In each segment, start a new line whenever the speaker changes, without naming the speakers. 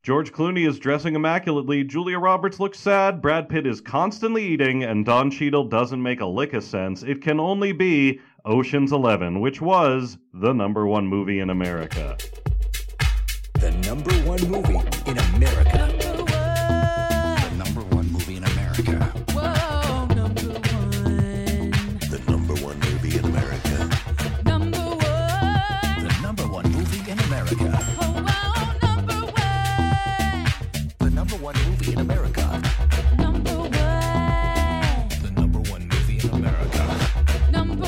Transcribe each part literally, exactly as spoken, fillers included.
George Clooney is dressing immaculately, Julia Roberts looks sad, Brad Pitt is constantly eating, and Don Cheadle doesn't make a lick of sense. It can only be Ocean's Eleven, which was the number one movie in America.
The number one movie in America.
Number one.
The number one movie in America.
Whoa, number one.
The number one movie in America.
Number one.
The number one movie in America.
Oh, wow, number one.
The number one movie in America.
Number one.
The number one movie in America.
Number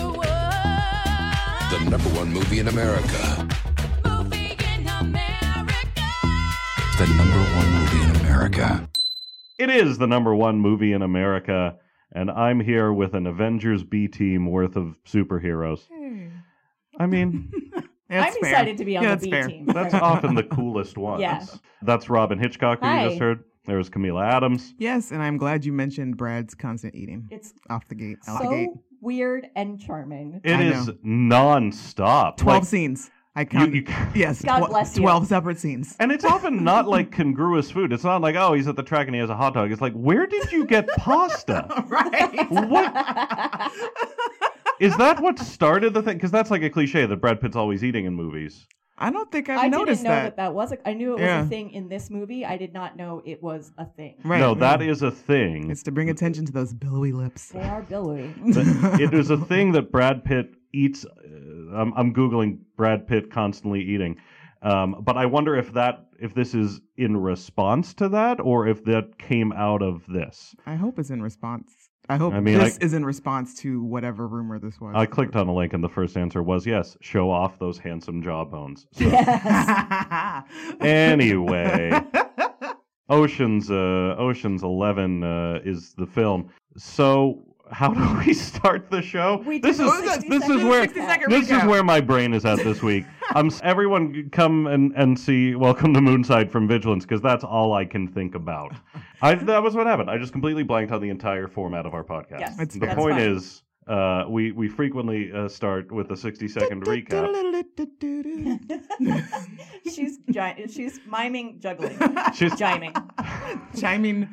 one.
The number one movie in America.
Movie in America.
The number one movie in America.
It is the number one movie in America, and I'm here with an Avengers B team worth of superheroes. I mean,
I'm
That's fair.
excited to be on
Yeah,
the
that's
B
fair.
team.
that's often the coolest ones.
Yeah.
That's Robin Hitchcock, who you
Hi.
just heard. There's Camila Adams.
Yes, and I'm glad you mentioned Brad's constant eating.
It's
Off the gate. Out the gate.
so weird and charming.
It
I
is
know.
non-stop.
Twelve
Like,
scenes. I
you-
count.
you-
yes.
God
tw-
bless you.
Twelve separate scenes.
and it's often not like congruous food. It's not like, oh, he's at the track and he has a hot dog. It's like, where did you get pasta?
Right.
What? Is that what started the thing? Because that's like a cliche that Brad Pitt's always eating in movies.
I don't think I've
I didn't
noticed
know that.
that.
that was a, I knew it was
Yeah.
a thing in this movie. I did not know it was a thing.
Right.
no,
right.
that is a thing.
It's to bring attention to those billowy lips.
They are billowy.
It is a thing that Brad Pitt eats. Uh, I'm, I'm googling Brad Pitt constantly eating, um, but I wonder if that if this is in response to that or if that came out of this.
I hope it's in response. I hope
I mean,
this
I-
is in response to whatever rumor this was.
I clicked on a link and the first answer was yes. Show off those handsome jawbones. So,
Yes.
anyway, Ocean's uh, Ocean's Eleven uh, is the film. So how do we start the show?
We
this
did
is
a sixty
this is
second
where
sixty second
this is
recap.
where my brain is at this week. I'm s- everyone come and, and see Welcome to Moonside from Vigilance because that's all I can think about. I that was what happened. I just completely blanked on the entire format of our podcast.
Yes,
It's
the
fair.
point
fine.
is. Uh, we we frequently uh, start with a sixty second recap.
she's gi- she's miming juggling.
She's
Jiming.
Chiming.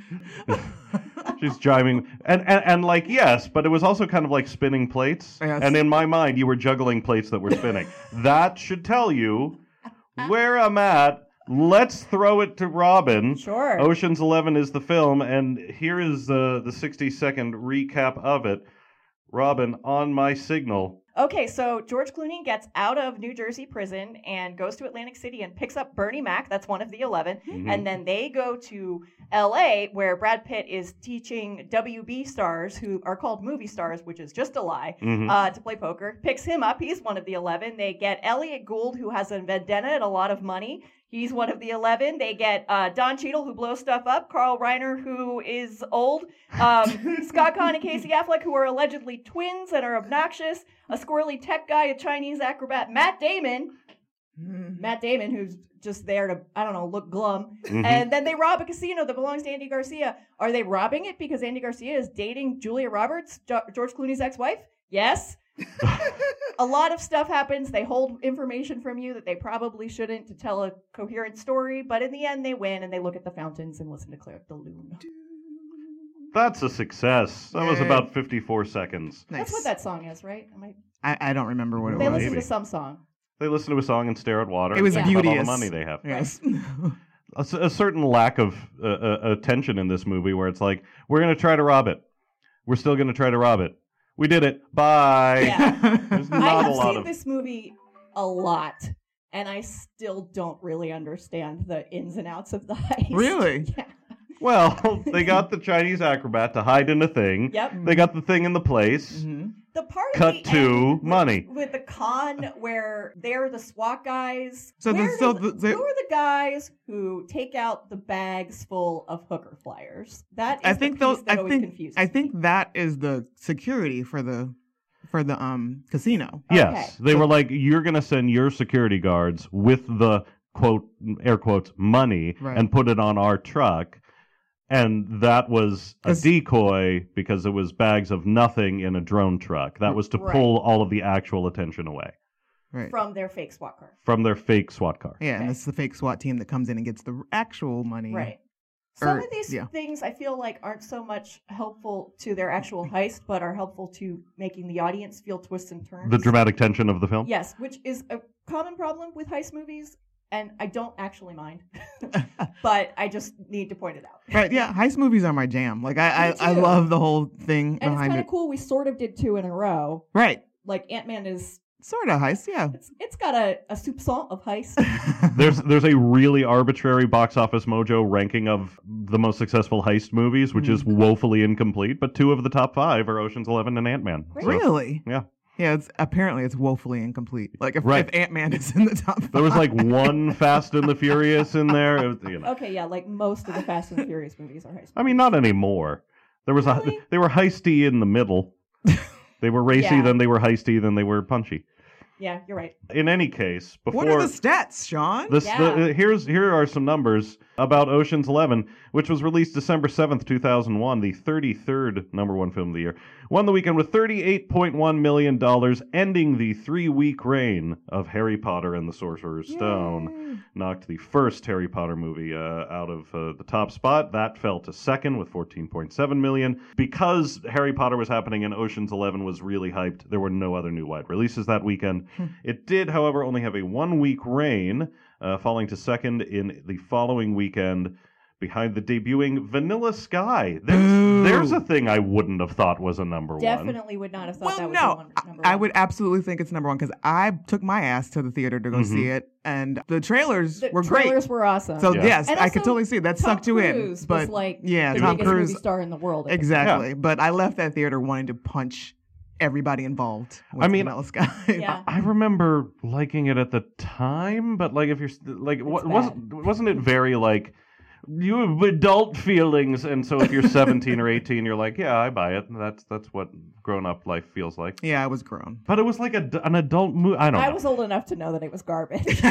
she's jiving and, and and like yes, but it was also kind of like spinning plates.
Yes.
And in my mind, you were juggling plates that were spinning. That should tell you where I'm at. Let's throw it to Robin.
Sure.
Ocean's Eleven is the film, and here is uh, the sixty second recap of it. Robin, on my signal.
Okay, so George Clooney gets out of New Jersey prison and goes to Atlantic City and picks up Bernie Mac. That's one of the eleven.
Mhm.
And then they go to L A, where Brad Pitt is teaching W B stars, who are called movie stars, which is just a lie,
Mhm.
uh, to play poker. Picks him up. He's one of the eleven. They get Elliot Gould, who has a vendetta and a lot of money. He's one of the eleven. They get uh, Don Cheadle, who blows stuff up. Carl Reiner, who is old. Um, Scott Conn and Casey Affleck, who are allegedly twins and are obnoxious. A squirrely tech guy, a Chinese acrobat. Matt Damon. Matt Damon, who's just there to, I don't know, look glum.
Mhm.
And then they rob a casino that belongs to Andy Garcia. Are they robbing it because Andy Garcia is dating Julia Roberts, jo- George Clooney's ex-wife? Yes. A lot of stuff happens. They hold information from you that they probably shouldn't to tell a coherent story, but in the end they win and they look at the fountains and listen to Claire de Lune.
That's a success. That was
Yay.
about fifty-four seconds.
Nice.
That's what that song is, right? Am I...
I, I don't remember what it
They
was.
listen
maybe.
to some song.
They listen to a song and stare at water.
It was
and think about all the
beauteous.
money they have.
Yes.
A, s- a certain lack of uh, uh, attention in this movie where it's like, we're going to try to rob it. We're still going to try to rob it. We did it. Bye.
Yeah.
There's
I
not a
have
lot
seen
of...
this movie a lot, and I still don't really understand the ins and outs of the heist.
Really?
Yeah.
Well, they got the Chinese acrobat to hide in a thing.
Yep.
They got the thing in the place.
hmm
The part at
Cut
the
to
end with-
money.
with the con where they're the SWAT guys.
So the-
Where
so
do
the- the-
who are the guys who take out the bags full of hooker flyers? That is
I think
the piece
those.
that
I
always
think.
confuses
I think
me.
that is the security for the for the um casino.
Yes.
Okay.
They were like, you're going to send your security guards with the, quote, air quotes, money
Right.
and put it on our truck. And that was a
'Cause-
decoy because it was bags of nothing in a drone truck. That was to
Right.
pull all of the actual attention away.
Right.
from their fake SWAT car.
from their fake SWAT car.
Yeah, and
Okay.
it's the fake SWAT team that comes in and gets the actual money.
Right. Some
Or-
of these
yeah.
things I feel like aren't so much helpful to their actual heist, but are helpful to making the audience feel twists and turns.
The dramatic tension of the film.
Yes, which is a common problem with heist movies, and I don't actually mind, but I just need to point it out.
Right, yeah, heist movies are my jam. Like,
Me
I, I, I
too.
love the whole thing
And it's
behind
kind
it.
of cool. We sort of did two in a row.
Right,
Like Ant-Man is,
sort of heist, yeah.
it's it's got a, a soupçon of heist.
There's there's a really arbitrary box office mojo ranking of the most successful heist movies, which is woefully incomplete. But two of the top five are Ocean's Eleven and Ant-Man. So,
Really?
yeah.
Yeah, it's apparently it's woefully incomplete. Like if,
Right.
if Ant Man is in the top five.
There was like one Fast and the Furious in there. It was, you know.
Okay, yeah, like most of the Fast and Furious movies are heist.
I mean, not anymore. There was
Really?
a they were heisty in the middle. They were racy,
Yeah.
then they were heisty, then they were punchy.
Yeah, you're right.
In any case, before
What are the stats, Sean?
This,
Yeah.
the, uh, here's here are some numbers about Ocean's Eleven, which was released December seventh, two thousand one, the thirty-third number one film of the year. Won the weekend with thirty-eight point one million dollars, ending the three-week reign of Harry Potter and the Sorcerer's Stone. Knocked the first Harry Potter movie uh, out of uh, the top spot. That fell to second with fourteen point seven million dollars. Because Harry Potter was happening and Ocean's Eleven was really hyped, there were no other new wide releases that weekend. It did, however, only have a one-week reign, uh, falling to second in the following weekend behind the debuting Vanilla Sky. There's,
Boo.
there's a thing I wouldn't have thought was a number one.
Definitely would not have thought
Well,
that was
no,
the one,
I-
number
I
one.
would absolutely think it's number one because I took my ass to the theater to go
Mhm.
see it, and the trailers
The
were
trailers
great.
were awesome.
So
Yeah.
yes,
And
I could
also,
totally see it. That
Tom
sucked you in.
Cruise
But
was like
yeah,
the
Tom
biggest
Cruise
movie star in the world. at the
exactly. But I left that theater wanting to punch everybody involved. With
I mean,
Vanilla Sky.
Yeah.
I remember liking it at the time, but like if you're st- like, what, wasn't wasn't it very like you have adult feelings, and so if you're seventeen or eighteen, you're like, yeah, I buy it. That's that's what grown up life feels like.
Yeah, I was grown.
But it was like a, an adult movie. I don't
I
know.
was old enough to know that it was garbage.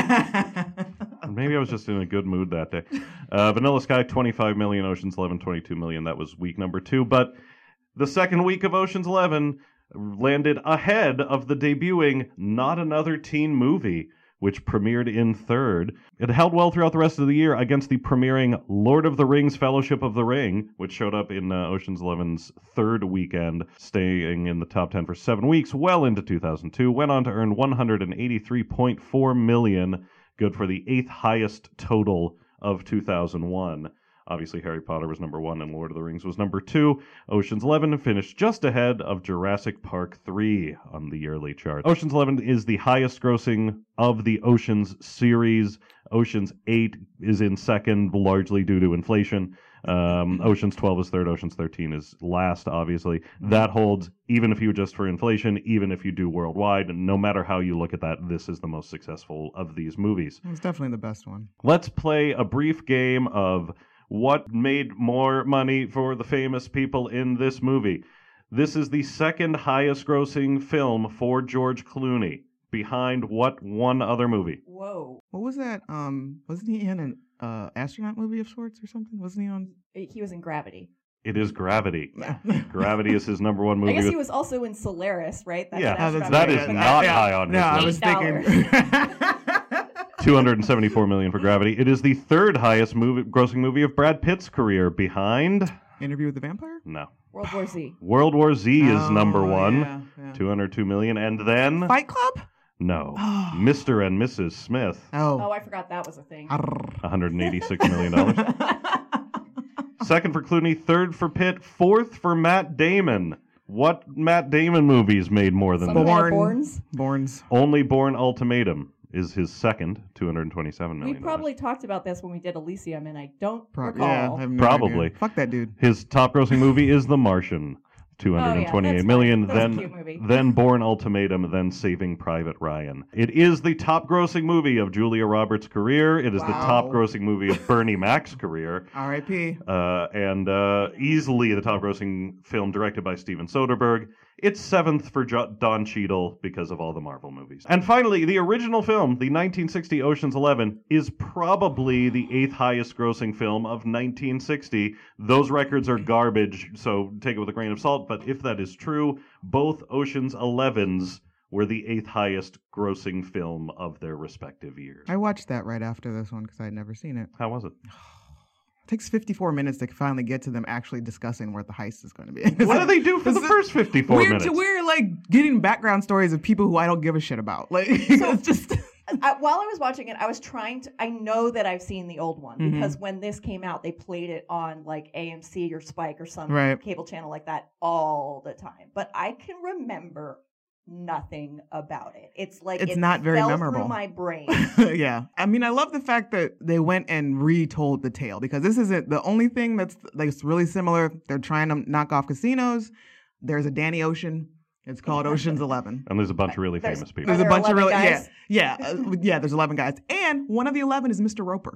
Maybe I was just in a good mood that day. Uh, Vanilla Sky, twenty-five million. Ocean's Eleven, twenty-two million. That was week number two. But the second week of Ocean's Eleven landed ahead of the debuting Not Another Teen Movie, which premiered in third. It held well throughout the rest of the year against the premiering Lord of the Rings Fellowship of the Ring, which showed up in uh, Ocean's Eleven's third weekend, staying in the top ten for seven weeks, well into two thousand two. Went on to earn one hundred eighty-three point four million dollars, good for the eighth highest total of two thousand one. Obviously, Harry Potter was number one and Lord of the Rings was number two. Ocean's Eleven finished just ahead of Jurassic Park three on the yearly chart. Ocean's Eleven is the highest grossing of the Ocean's series. Ocean's eight is in second, largely due to inflation. Um, Ocean's twelve is third. Ocean's thirteen is last, obviously. That holds even if you adjust for inflation, even if you do worldwide. No matter how you look at that, this is the most successful of these movies.
It's definitely the best one.
Let's play a brief game of what made more money for the famous people in this movie. This is the second highest grossing film for George Clooney. Behind what one other movie?
Whoa.
What was that? Um, wasn't he in an uh, astronaut movie of sorts or something? Wasn't he on?
He was in Gravity.
It is Gravity. Gravity is his number one movie.
I guess
with-
he was also in Solaris, right? That's
Yeah,
an
Oh, that's
astronaut
that
movie,
is
but
not
that's-
high on
No,
his
I
list.
was thinking.
two hundred seventy-four million dollars for Gravity. It is the third highest movie, grossing movie of Brad Pitt's career, behind
Interview with the Vampire.
no.
World War Z.
World War Z is
Oh,
number one,
yeah, yeah.
two hundred two million dollars, and then
Fight Club.
no,
Oh.
Mister and Missus Smith,
Oh,
Oh.
I forgot that was a thing.
one hundred eighty-six million dollars. Second for Clooney, third for Pitt, fourth for Matt Damon. What Matt Damon movies made more than
Some
this?
kind of
Born.
Borns.
Borns.
Only Born Ultimatum is his second, two hundred twenty-seven
We
million.
probably talked about this when we did Elysium, and I don't
Pro-
recall.
yeah, I have no
Probably.
idea. Fuck that dude.
His top grossing movie is The Martian, two hundred twenty-eight
Oh, yeah,
million.
that's fine.
Then,
That was a cute movie.
then Born Ultimatum, then Saving Private Ryan. It is the top grossing movie of Julia Roberts' career. It is the top
Wow.
grossing movie of Bernie Mac's career.
R I P
Uh, and uh, easily the top grossing film directed by Steven Soderbergh. It's seventh for jo- Don Cheadle because of all the Marvel movies. And finally, the original film, the nineteen sixty Ocean's Eleven, is probably the eighth highest grossing film of nineteen sixty. Those records are garbage, so take it with a grain of salt. But if that is true, both Ocean's Elevens were the eighth highest grossing film of their respective years.
I watched that right after this one because I had never seen it.
How was it?
It takes fifty-four minutes to finally get to them actually discussing what the heist is going to be.
What do they do for the
This is
first fifty-four
we're,
minutes?
We're like getting background stories of people who I don't give a shit about. Like it's just
I, while I was watching it, I was trying to. I know that I've seen the old one
Mhm.
because when this came out, they played it on like A M C or Spike or some
Right.
cable channel like that all the time. But I can remember nothing about it. It's like
It's
it
not very
fell
memorable.
through my brain.
yeah. I mean, I love the fact that they went and retold the tale because this isn't the only thing that's like it's really similar. They're trying to knock off casinos. There's a Danny Ocean. It's called Ocean's Eleven.
And there's a bunch of really
There's-
famous people.
There's a
there
bunch of
eleven
really
guys?
yeah yeah uh, yeah. There's eleven guys, and one of the eleven is Mister Roper.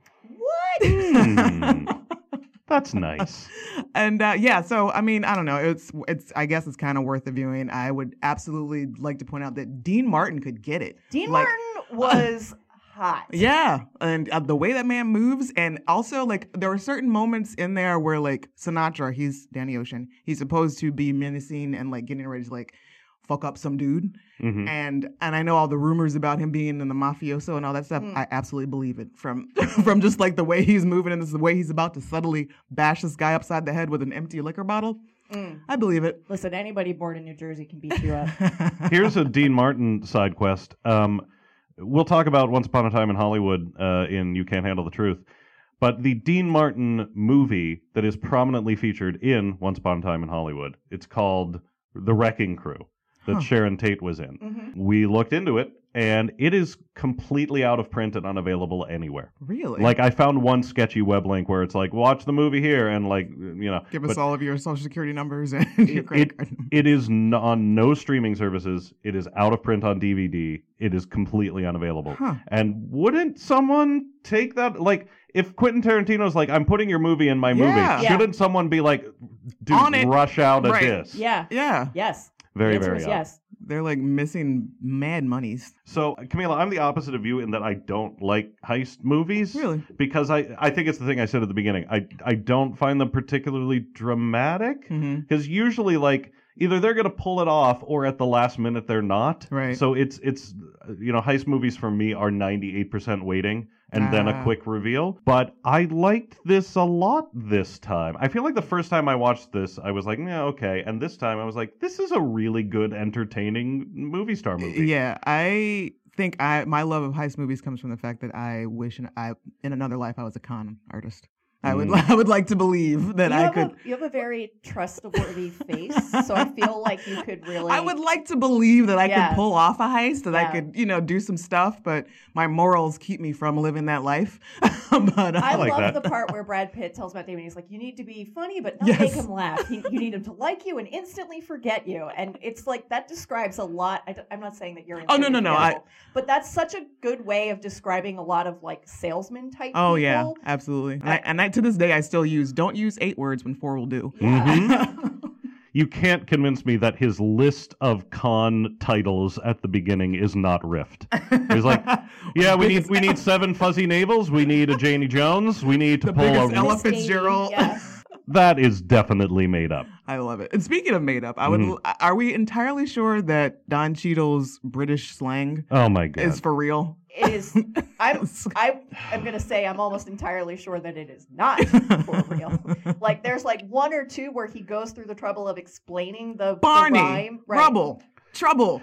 What?
Hmm. That's nice.
And uh, yeah, so I mean, I don't know. It's it's. I guess it's kind of worth the viewing. I would absolutely like to point out that Dean Martin could get it.
Dean
Like,
Martin was hot.
Yeah, and uh, the way that man moves, and also like there were certain moments in there where like Sinatra, he's Danny Ocean, he's supposed to be menacing and like getting ready to like fuck up some dude,
Mhm.
and and I know all the rumors about him being in the mafioso and all that stuff.
Mm.
I absolutely believe it from from just like the way he's moving and this is the way he's about to subtly bash this guy upside the head with an empty liquor bottle.
Mm.
I believe it.
Listen, anybody born in New Jersey can beat you up.
Here's a Dean Martin side quest. Um, we'll talk about Once Upon a Time in Hollywood uh, in You Can't Handle the Truth. But the Dean Martin movie that is prominently featured in Once Upon a Time in Hollywood, it's called The Wrecking Crew, that
Huh.
Sharon Tate was in.
Mhm.
We looked into it, and it is completely out of print and unavailable anywhere.
Really?
Like, I found one sketchy web link where it's like, watch the movie here, and like, you know.
give us
but
all of your social security numbers and your
it,
credit
it,
card.
it is n- on no streaming services. It is out of print on D V D. It is completely unavailable.
Huh.
And wouldn't someone take that? Like, if Quentin Tarantino's like, I'm putting your movie in my
Yeah.
movie,
Yeah.
shouldn't someone be like, dude,
On it.
rush out a
Right.
disc?
Yeah.
Yeah,
Yes.
Very,
the answer
very
is
odd.
yes.
they're like missing mad monies.
So, Camila, I'm the opposite of you in that I don't like heist movies.
Really?
Because I, I think it's the thing I said at the beginning. I, I don't find them particularly dramatic.
Mm-hmm.
Because usually, like, either they're going to pull it off or at the last minute they're not.
Right.
So it's, it's you know, heist movies for me are ninety-eight percent waiting and then a
Ah.
quick reveal. But I liked this a lot this time. I feel like the first time I watched this, I was like, yeah, okay. And this time I was like, this is a really good, entertaining movie star movie.
Yeah, I think I my love of heist movies comes from the fact that I wish in, I in another life I was a con artist. I would
Mm.
I would like to believe that
you,
I
have
could.
a, you have a very trustworthy face, so I feel like you could really.
I would like to believe that I
Yeah.
could pull off a heist, that I
Yeah.
could, you know, do some stuff, but my morals keep me from living that life. but uh,
I,
like
love
that.
the part where Brad Pitt tells Matt Damon, he's like, you need to be funny, but not
Yes.
make him laugh. He, you need him to like you and instantly forget you. And it's like, that describes a lot. I, am not saying that you're
Oh, no, no, no, I-
forgettable, but that's such a good way of describing a lot of like salesman type
oh
people.
yeah, absolutely. And I, and I, to this day, I still use don't use eight words when four will do.
Yeah.
Mhm. You can't convince me that his list of con titles at the beginning is not Rift. He's like, yeah, we need we need seven fuzzy navels. We need a Janie Jones. We need to
The
pull
biggest
a.
Ella
Miss Daisy,
Fitzgerald.
yeah.
That is definitely made up.
I love it. And speaking of made up, I would.
Mhm.
Are we entirely sure that Don Cheadle's British slang
Oh my god.
is for real?
It is. I'm. I am gonna say I'm almost entirely sure that it is not for real. Like there's like one or two where he goes through the trouble of explaining the,
Barney,
the rhyme. Right.
Rubble, Trouble.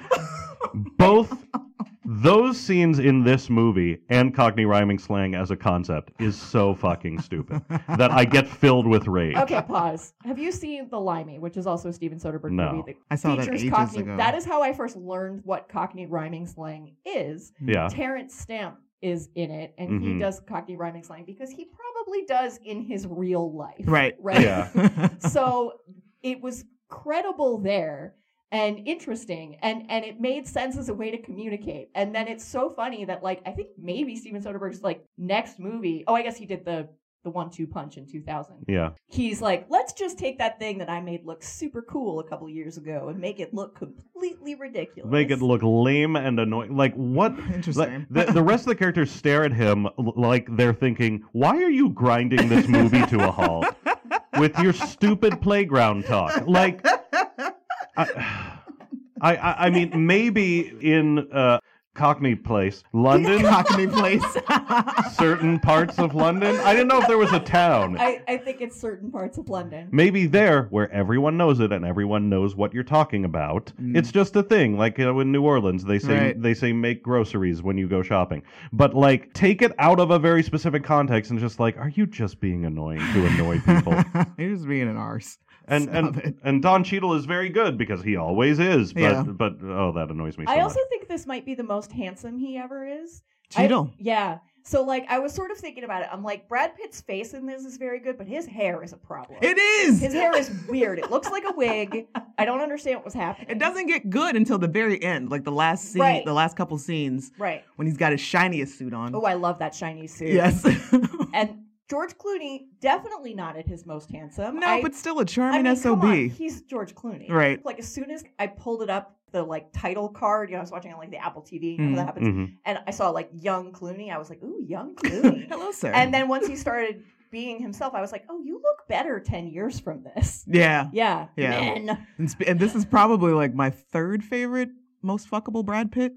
Both those scenes in this movie and Cockney rhyming slang as a concept is so fucking stupid that I get filled with rage.
Okay, pause. Have you seen The Limey, which is also a Steven Soderbergh
No.
movie that
I saw that
features
ages
Cockney?
ago.
That is how I first learned what Cockney rhyming slang is.
Yeah.
Terrence Stamp is in it, and he
Mhm.
does Cockney rhyming slang because he probably does in his real life.
Right.
Right.
Yeah.
So it was credible there and interesting, and and it made sense as a way to communicate. And then it's so funny that like I think maybe Steven Soderbergh's like next movie. Oh, I guess he did the the one two punch in two thousand.
Yeah.
He's like, let's just take that thing that I made look super cool a couple years ago and make it look completely ridiculous.
Make it look lame and annoying. Like what?
Interesting.
Like, the, the rest of the characters stare at him l- like they're thinking, "Why are you grinding this movie to a halt with your stupid playground talk?" Like, I, I, I, I mean, maybe in uh, Cockney Place, London,
Cockney Place.
certain parts of London. I didn't know if there was a town.
I, I think it's certain parts of London.
Maybe there, where everyone knows it and everyone knows what you're talking about,
Mm.
it's just a thing. Like you know, in New Orleans, they say
Right.
they say make groceries when you go shopping. But like, take it out of a very specific context and just like, are you just being annoying to annoy people?
You're just being an arse.
And
Stop
and
it.
and Don Cheadle is very good because he always is. But
Yeah.
but oh, that annoys me so
I
much.
also think this might be the most handsome he ever is. I-
Cheadle.
yeah. So like I was sort of thinking about it. I'm like, Brad Pitt's face in this is very good, but his hair is a problem.
It is.
His hair is weird. It looks like a wig. I don't understand what was happening.
It doesn't get good until the very end, like the last scene,
Right.
the last couple scenes
Right.
when he's got his shiniest suit on.
Oh, I love that shiny suit.
yes.
And George Clooney, definitely not at his most handsome.
no,
I-
but still a
I
charming
mean,
S O
come on,
B.
he's George Clooney.
Right.
Like as soon as I pulled it up, the like title card, you know, I was watching on like the Apple T V, you know,
Mhm.
that happens.
Mhm.
And I saw like young Clooney. I was like, ooh, young Clooney.
Hello, sir.
And then once he started being himself, I was like, oh, you look better ten years from this.
yeah.
Yeah.
Yeah.
Men.
And, sp- and this is probably like my third favorite, most fuckable Brad Pitt.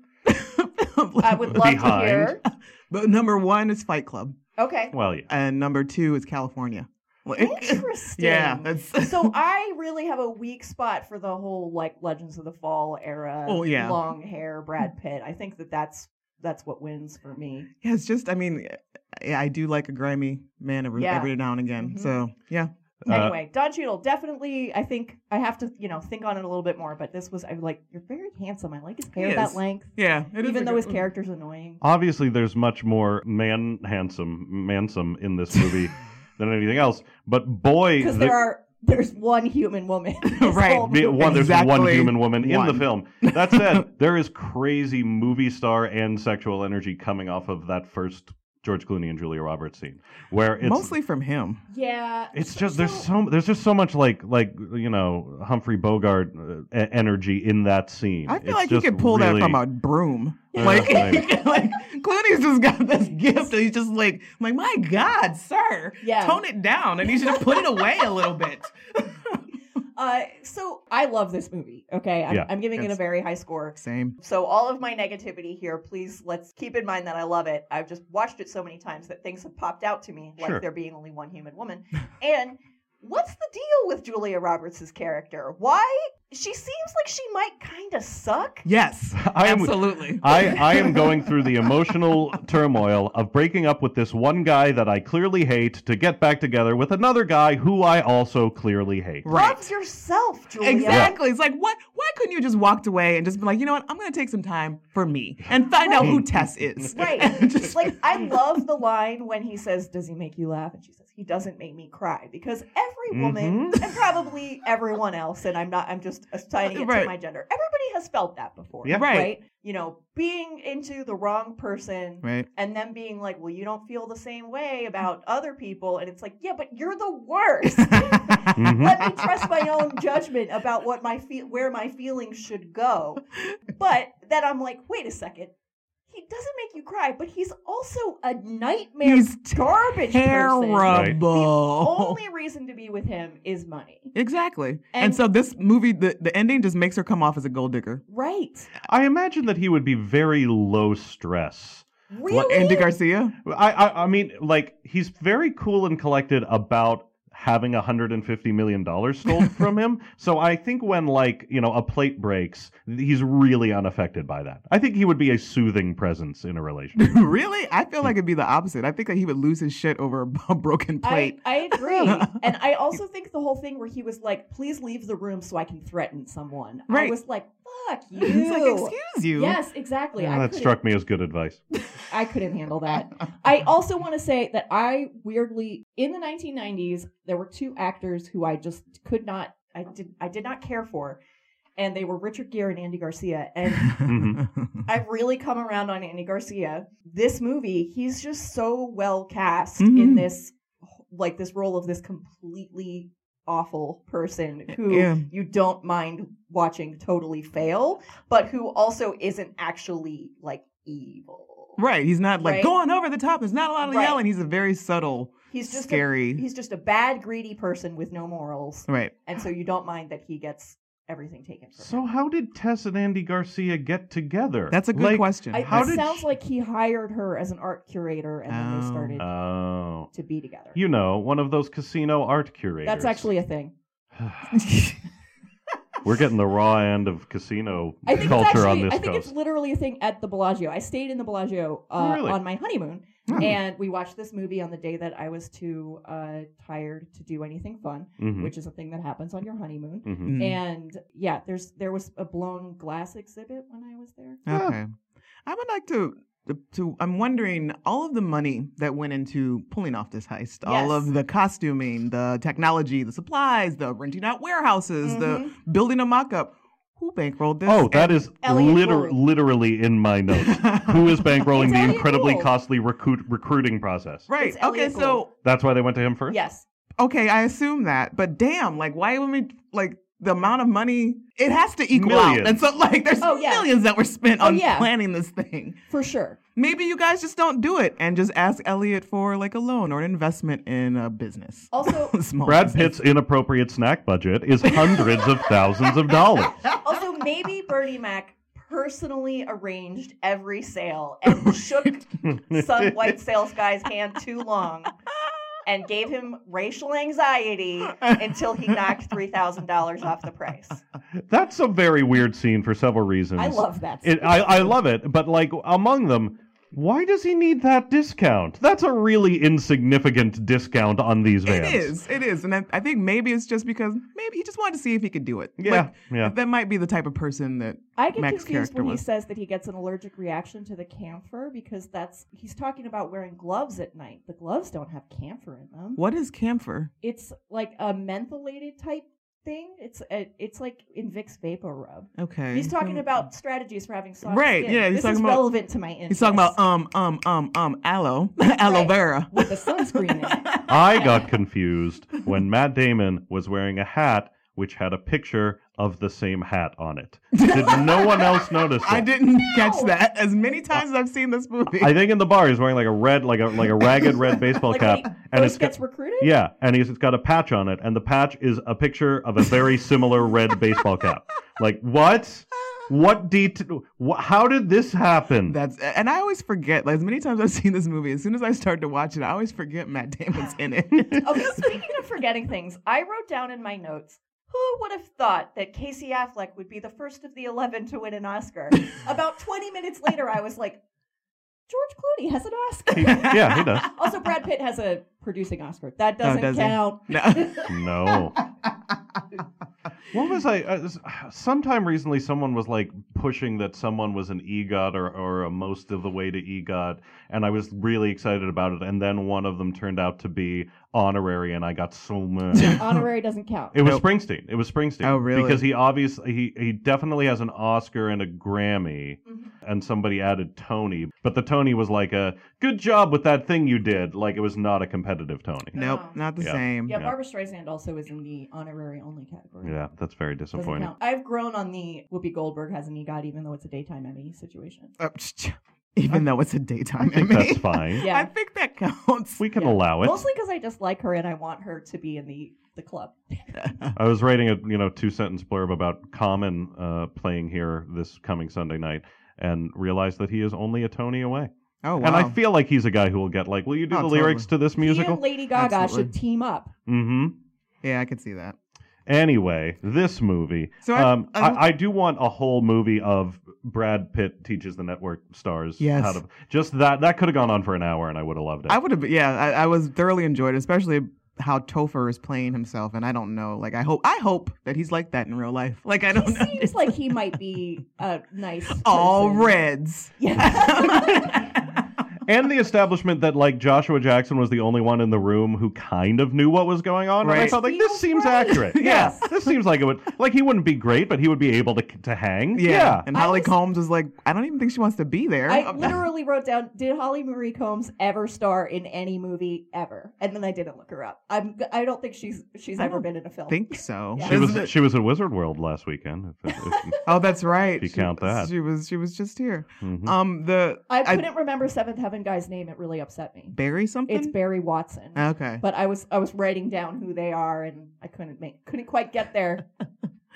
I would love
Behind.
to hear.
But number one is Fight Club,
Okay.
Well, yeah.
and number two is California. Like,
Interesting.
yeah, that's
So I really have a weak spot for the whole like Legends of the Fall era.
Oh, yeah.
Long hair Brad Pitt. I think that that's that's what wins for me.
yeah, it's just. I mean, yeah, I do like a grimy man every,
Yeah.
every now and again.
Mhm.
So yeah,
Uh,
Anyway, Don Cheadle, definitely. I think I have to, you know, think on it a little bit more. But this was, I'm like, you're very handsome. I like his hair
He
that
is.
length,
yeah. it is
even
a
though his
good-
character's annoying.
Obviously, there's much more man handsome, mansome in this movie than anything else. But boy,
Because
the-
there are, there's one human woman. in this
Right.
whole
the-
movie.
one, there's one
Exactly
human woman in the
one.
film. That said, there is crazy movie star and sexual energy coming off of that first George Clooney and Julia Roberts scene, where it's
mostly from him.
Yeah.
It's
so-
just there's
so-
so there's just so much like like you know Humphrey Bogart uh, e- energy in that scene.
I feel
It's
like he
just
could pull
really-
that from a broom.
Yeah,
like,
maybe.
like Clooney's just got this gift, and he's just like, I'm like, my God, sir,
Yeah.
tone it down, and you should put it away a little bit.
Uh, so I love this movie. Okay, I'm,
Yeah.
I'm giving it a
It's-
very high score.
Same.
So all of my negativity here, please let's keep in mind that I love it. I've just watched it so many times that things have popped out to me, like
Sure.
there being only one human woman. And what's the deal with Julia Roberts' character? Why? She seems like she might kind of suck.
Yes,
I am-
absolutely.
I, I am going through the emotional turmoil of breaking up with this one guy that I clearly hate to get back together with another guy who I also clearly hate.
Right.
Loves yourself, Julia.
Exactly. It's like, what? Why couldn't you just walked away and just been like, you know what? I'm going to take some time for me and find out who Tess is.
Right.
Just-
Like, I love the line when he says, does he make you laugh? And she says, he doesn't make me cry. Because every woman,
Mm-hmm.
and probably everyone else, and I'm not, I'm just assigning it
Right.
to my gender, everybody has felt that before.
Yeah.
Right.
You know, being into the wrong person
Right.
and then being like, well, you don't feel the same way about other people. And it's like, yeah, but you're the worst.
Mhm.
Let me trust my own judgment about what my fe- where my feelings should go. But then I'm like, wait a second. He doesn't make you cry, but he's also a nightmare
He's
garbage person.
Terrible.
The only reason to be with him is money.
Exactly. And,
And-
so this movie, the, the ending just makes her come off as a gold digger.
Right.
I imagine that he would be very low stress.
Really?
What, Andy Garcia?
I, I I mean, like he's very cool and collected about having one hundred fifty million dollars stolen from him. So I think when like, you know, a plate breaks, he's really unaffected by that. I think he would be a soothing presence in a relationship.
Really? I feel like it'd be the opposite. I think that he would lose his shit over a, a broken
I,
plate.
I agree. And I also think the whole thing where he was like, please leave the room so I can threaten someone. I
Right.
was like, fuck you.
It's like, excuse you.
Yes, exactly.
Yeah,
I
that
couldn't-
struck me as good advice.
I couldn't handle that. I also want to say that I weirdly, in the nineteen nineties, there were two actors who I just could not, I did, I did not care for, and they were Richard Gere and Andy Garcia. And
Mhm.
I've really come around on Andy Garcia. This movie, he's just so well cast
Mhm.
in this, like this role of this completely awful person who
Yeah.
you don't mind watching totally fail, but who also isn't actually like evil.
Right. He's not like
Right?
going over the top. There's not a lot of
Right.
yelling. He's a very subtle,
He's just
scary.
A, he's just a bad, greedy person with no morals,
right.
and so you don't mind that he gets everything taken from
So
him.
how did Tess and Andy Garcia get together?
That's a good
Like,
question.
I,
How
it
did
sounds
she-
like he hired her as an art curator, and then they
Oh.
started
Oh,
to be together.
you know, one of those casino art curators.
That's actually a thing.
We're getting the raw end of casino
I think
culture
it's actually,
on this
I think
coast.
it's literally a thing at the Bellagio. I stayed in the Bellagio uh,
Really?
on my honeymoon,
Hmm.
and we watched this movie on the day that I was too uh, tired to do anything fun,
Mhm,
which is a thing that happens on your honeymoon.
mhm.
Mm.
And yeah, there's there was a blown glass exhibit when I was there.
Okay. I would like to to I'm wondering all of the money that went into pulling off this heist, all
Yes.
of the costuming, the technology, the supplies, the renting out warehouses, the
Mhm.
building a mock-up. Who bankrolled this?
Oh, that is
Elliot
liter-
Gould.
literally in my notes. Who is bankrolling
It's
the
Elliot
incredibly
Gould.
costly recruit- recruiting process?
right.
It's
Okay,
Elliot
so
Gould.
That's why they went to him first?
Yes.
okay, I assume that, but damn, like why would we like the amount of money it has to equal
Millions.
out. And so like there's
Oh, yeah.
millions that were spent
Oh,
on
yeah.
planning this thing.
For sure.
Maybe you guys just don't do it and just ask Elliot for like a loan or an investment in a business.
Also,
Small
Brad
business.
Pitt's inappropriate snack budget is hundreds of thousands of dollars.
also maybe Bernie Mac personally arranged every sale and shook some white sales guy's hand too long and gave him racial anxiety until he knocked three thousand dollars off the price.
That's a very weird scene for several reasons.
I love that.
it. I, I love it, but like among them, why does he need that discount? That's a really insignificant discount on these vans.
It is. It is. And I, I think maybe it's just because maybe he just wanted to see if he could do it.
Yeah,
Like,
yeah.
That might be the type of person that
I get
Mac's
confused
character
when he
was.
says that he gets an allergic reaction to the camphor because that's he's talking about wearing gloves at night. The gloves don't have camphor in them.
What is camphor?
It's like a mentholated type thing. It's a, it's like in Vicks Vapor Rub.
Okay.
He's talking
So-
about strategies for having soft
Right,
skin.
yeah, he's
this
talking
is
about-
relevant to my interest.
He's talking about um um um um aloe aloe
Right.
vera.
with the sunscreen in it.
I got confused when Matt Damon was wearing a hat which had a picture of the same hat on it. Did no one else notice
I
that?
didn't catch that as many times as I've seen this movie.
I think in the bar he's wearing like a red, like a like a ragged red baseball
Like
cap,
when he
and
first
it's got,
gets recruited.
yeah, and he's, it's got a patch on it, and the patch is a picture of a very similar red baseball cap. Like what? What detail? Wh- how did this happen?
That's and I always forget. Like as many times I've seen this movie, as soon as I start to watch it, I always forget Matt Damon's in it.
Okay, speaking of forgetting things, I wrote down in my notes, who would have thought that Casey Affleck would be the first of the eleven to win an Oscar? About twenty minutes later, I was like, George Clooney has an Oscar.
Yeah, he does.
Also, Brad Pitt has a producing Oscar. That
Oh,
doesn't
does he?
count.
No.
No. What was I? Uh, s- sometime recently, someone was like pushing that someone was an EGOT or, or a most of the way to EGOT, and I was really excited about it. And then one of them turned out to be honorary, and I got so mad.
Honorary doesn't count.
It was
Nope.
Springsteen. It was Springsteen.
Oh, really?
Because he obviously he he definitely has an Oscar and a Grammy,
Mhm.
and somebody added Tony, but the Tony was like a good job with that thing you did. Like it was not a competitive Tony.
Nope,
No.
not the
Yeah.
same.
Yeah,
Yeah.
Barbara Streisand also is in the honorary only category.
Yeah, that's very
Doesn't
disappointing.
count. I've grown on the Whoopi Goldberg has an EGOT, even though it's a daytime Emmy situation.
Uh, even though it's a daytime
I think
Emmy.
that's fine.
Yeah.
I think that counts.
We can
Yeah.
allow it.
Mostly because I just like her and I want her to be in the, the club.
I was writing a you know two sentence blurb about Common uh, playing here this coming Sunday night, and realized that he is only a Tony away.
Oh wow.
And I feel like he's a guy who will get like, will you do
Oh,
the
totally.
lyrics to this
He
musical?
and Lady Gaga
Absolutely.
should team up.
Mm-hmm.
yeah, I could see that.
Anyway, this movie.
So I-
um,
I
I,
don't-
I do want a whole movie of Brad Pitt teaches the network stars
Yes.
how to. Just that that could have gone on for an hour, and I would have loved it.
I would have. Yeah, I, I was thoroughly enjoyed, it, especially how Topher is playing himself. And I don't know. Like, I hope. I hope that he's like that in real life. Like, I don't
He
know.
seems like he might be a nice person.
all reds.
Yeah.
and the establishment that like Joshua Jackson was the only one in the room who kind of knew what was going on. And I
Right.
felt like this
Feels
seems
right.
accurate.
Yes.
Yeah, this seems like it would. Like he wouldn't be great, but he would be able to to hang.
Yeah.
Yeah.
And
I
Holly
was-
Combs was like, I don't even think she wants to be there.
I literally wrote down, did Holly Marie Combs ever star in any movie ever? And then I didn't look her up. I'm, I don't think she's she's
I
ever
don't
been in a film.
think so.
Yeah.
She
Isn't
was
it-
she was at Wizard World last weekend. If, if,
Oh, that's right.
If you
She
count
was-
that.
she was she was just here.
mhm.
Um, the
I couldn't remember Seventh Heaven guy's name. It really upset me.
Barry something.
It's Barry Watson.
Okay.
But I was I was writing down who they are, and I couldn't make couldn't quite get there.